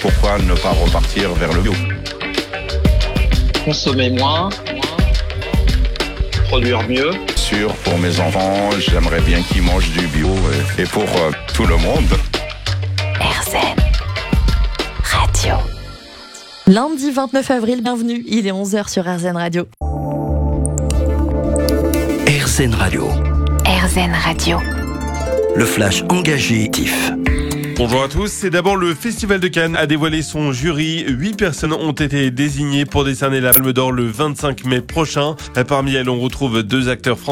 pourquoi ne pas repartir vers le bio? Consommer moins, produire mieux. Sûr, pour mes enfants, j'aimerais bien qu'ils mangent du bio et pour tout le monde. RZN Radio. Lundi 29 avril, bienvenue, il est 11h sur RZN Radio. RZN Radio. RZN Radio. Le flash engagé actif. Bonjour à tous, c'est d'abord le Festival de Cannes a dévoilé son jury. 8 personnes ont été désignées pour décerner la Palme d'Or le 25 mai prochain. Parmi elles, on retrouve 2 acteurs français.